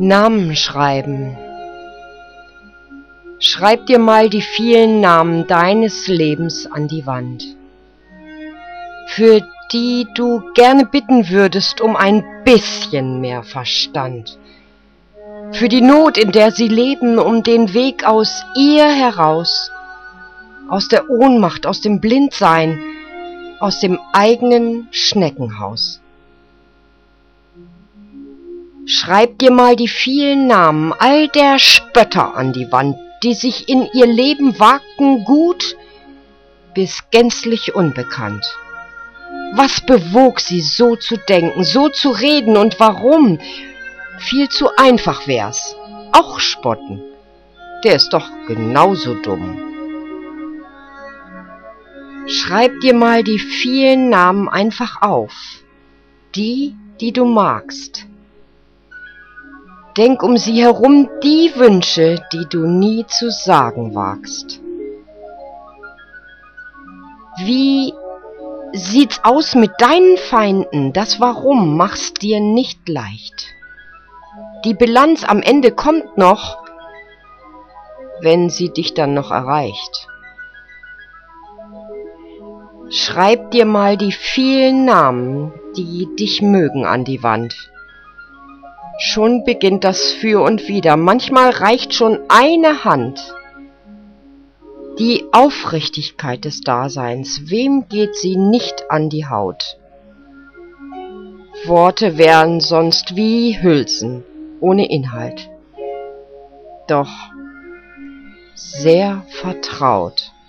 Namen schreiben. Schreib dir mal die vielen Namen deines Lebens an die Wand, für die du gerne bitten würdest um ein bisschen mehr Verstand, für die Not, in der sie leben, um den Weg aus ihr heraus, aus der Ohnmacht, aus dem Blindsein, aus dem eigenen Schneckenhaus. Schreib dir mal die vielen Namen all der Spötter an die Wand, die sich in ihr Leben wagten, gut bis gänzlich unbekannt. Was bewog sie, so zu denken, so zu reden, und warum? Viel zu einfach wär's. Auch spotten, der ist doch genauso dumm. Schreib dir mal die vielen Namen einfach auf, die du magst. Denk um sie herum die Wünsche, die du nie zu sagen wagst. Wie sieht's aus mit deinen Feinden? Das Warum mach's dir nicht leicht. Die Bilanz am Ende kommt noch, wenn sie dich dann noch erreicht. Schreib dir mal die vielen Namen, die dich mögen, an die Wand. Schon beginnt das Für und Wider, manchmal reicht schon eine Hand. Die Aufrichtigkeit des Daseins, wem geht sie nicht an die Haut? Worte wären sonst wie Hülsen, ohne Inhalt, doch sehr vertraut.